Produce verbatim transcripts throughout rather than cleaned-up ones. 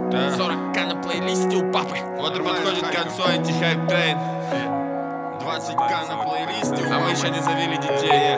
Да. сорок ка на плейлисте у папы. Вот и подходит к концу антихайп трейн. двадцать ка на плейлисте, а мы еще не завели детей.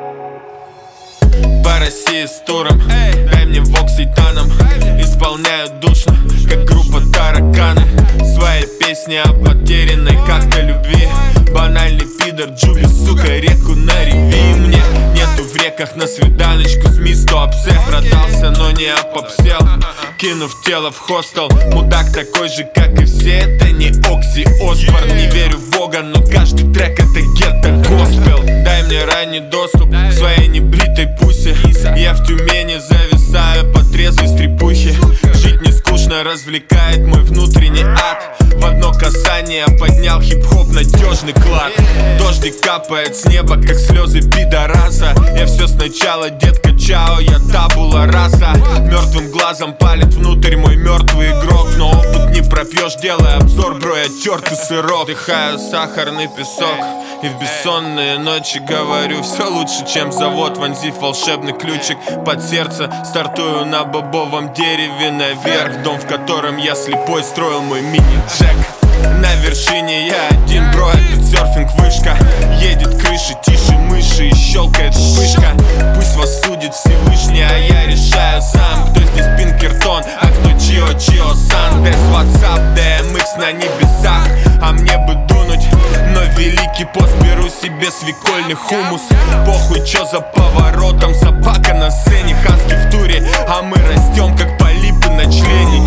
По России с туром, дай мне вокс и таном. Исполняют душно, как группа тараканы. Свои песни о потерянной как-то любви. Банальный пидор, Джули, сука, реку на реви. Мне нету в реках на свиданочку с мисто обсе. Продался, но не опопсел, кинув тело в хостел. Мудак такой же, как и все, это не Окси Осборн. Не верю в Бога, но каждый трек это гетто госпел. Дай мне ранний доступ к своей небритой пусе. Я в Тюмени зависаю по трезвой стрипухе. Жить не скучно, развлекает мой внутренний ад. В одно касание поднял хип-хоп надежный клад. Дождик капает с неба, как слезы пидораса. Я все сначала, детка, чао, я табула раса. Мертвым глазом палит внутрь мой мертвый игрок. Но опыт не пропьешь, делай обзор, бро, я тертый сырок. Вдыхаю сахарный песок и в бессонные ночи говорю: все лучше, чем завод, вонзив волшебный ключик под сердце. Стартую на бобовом дереве наверх. Дом, в котором я слепой строил мой мини-джек. На вершине я один, бро, этот серфинг вышка. Едет крыша, тише мыши и щелкает вспышка. Пусть вас судит Всевышний, а я решаю сам, кто здесь Пинкертон, а кто Чио-Чио-сан. Дэс, ватсап, дэ эм икс на небесах. А мне бы дунуть, но великий пост беру себе свекольный хумус. Похуй, чё за поворотом, собака на сцене, хаски в туре, а мы растем, как полипы на члене.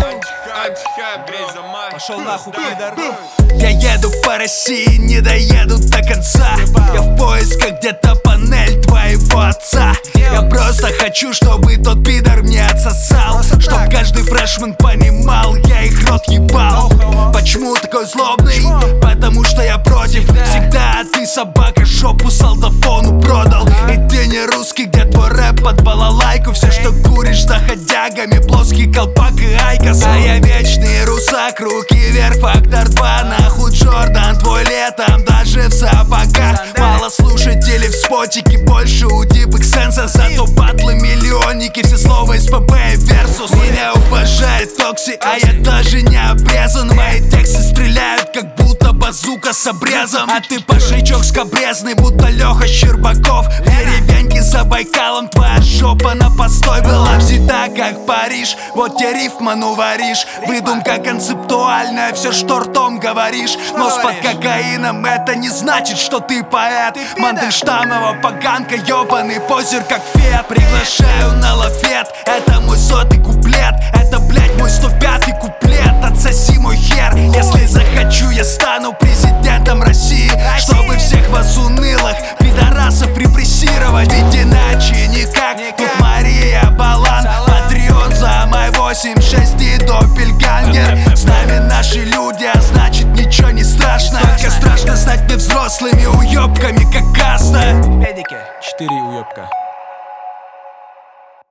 Пошел нахуй, пидор. Я еду по России, не доеду до конца. Я в поисках где-то панель твоего отца. Я просто хочу, чтобы тот пидор мне отсосал, чтоб каждый фрешмен понимал, я их рот ебал. Почему такой злобный? Потому что я против всегда, а ты, собака, жопу солдафону продал. И ты не русский, где твой рэп под балалайку. Все, что куришь за ходягами, плоский колпак и айкос. А я вечный русак, руки вверх, фактор два. Нахуй Джордан, твой летом даже в сапогах. Мало слушателей в спотике, больше у Deep X Sense. Зато батлы миллионники, все слова из пэ бэ и Versus. Меня уважает Токси, а я даже не обрезан. Мои тексты стреляют, как будто базука с обрезом. А ты пошичок скобрезный, будто Леха Щербаков. В деревеньке за Байкалом твоя жопа на постой была взята, как Париж. Вот тебе рифману варишь, выдумка концептуальная, все, что ртом говоришь. Но с под кокаином это не значит, что ты поэт. Мандельштамова поганка, ебаный позер, как Фет. Приглашаю на лафет, это мой сотый куплет. Это, блять, мой сто пятый куплет. Отсоси мой хер, если захочу, я стану президентом России, чтобы всех вас унылых пидорасов репрессировать. Ведь иначе никак. Тут Мария Балан, Патреон за май восемь шесть и Доппельгангер. С нами наши люди, а значит ничего не страшно. Только страшно стать мне взрослыми уёбками, как каста. четыре уёбка.